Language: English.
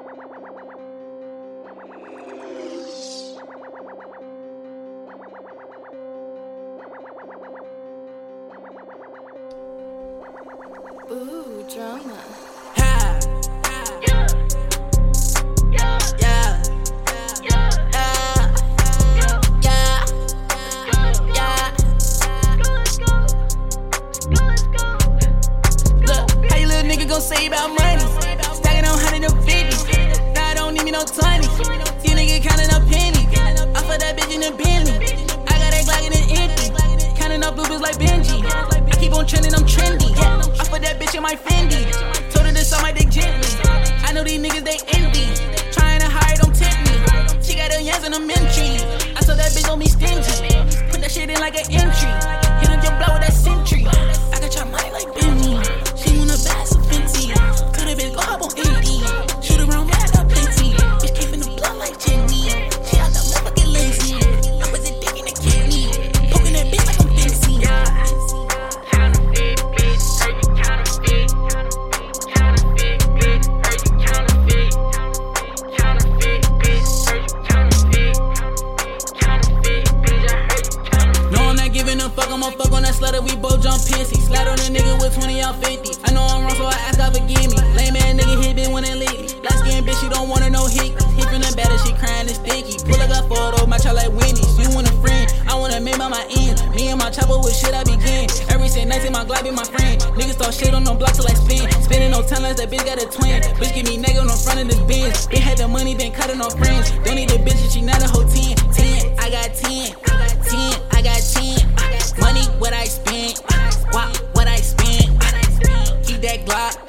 Ooh, drama. Say about money, stacking on 150. Now I don't need me no 20. You nigga counting up pennies. I fuck that bitch in the Bentley. I got that Glock in the empty. Counting up blue bills like Benji. I keep on trending, I'm trendy. I fuck that bitch in my Fendi. Told her to suck my dick gently. I know these niggas, they envy. Trying to hide, don't tempt me. She got her yams in a mentry. I saw that bitch on me stingy. Put that shit in like an entry. Hit up your blow with that Sentry. I got your money like Benji. She wanna buy some Fenty. Cut a bitch, go hop on 80. Shoot around, mad up plenty. Bitch came in the blood like Jenny. She out the motherfucking lazy. I was a dick in the kidney. Poking that bitch like I'm fancy. Counterfeit, bitch. Heard you counterfeit. Counterfeit, bitch. Heard you counterfeit. Counterfeit, bitch. Heard you counterfeit. Counterfeit, bitch. I heard you counterfeit. No, I'm not giving a fuck. I'ma fuck on that slut that we both jump pissy. Slide on a nigga with 20 out 50. I know I'm wrong, so I ask God forgive me. Lame man nigga hit been winning lately. Light skin bitch, she don't want her no hick. Hit from the batter, she crying and stinky. Pull up a photo, my child like Wendy's. You want a friend, I wanna make by my ends. Me and my chopper with shit I begin. Every single night, my Glock be my friend. Niggas start shit on them blocks till I spin. Spending no time, that bitch got a twin. Bitch give me nigga on front of this Benz. Bitch had the money, then cutting on friends. Don't need a bitch if she not a whole 10. 10, I got 10. 10, I got 10. Money, what I spend. What I spend. Keep that Glock.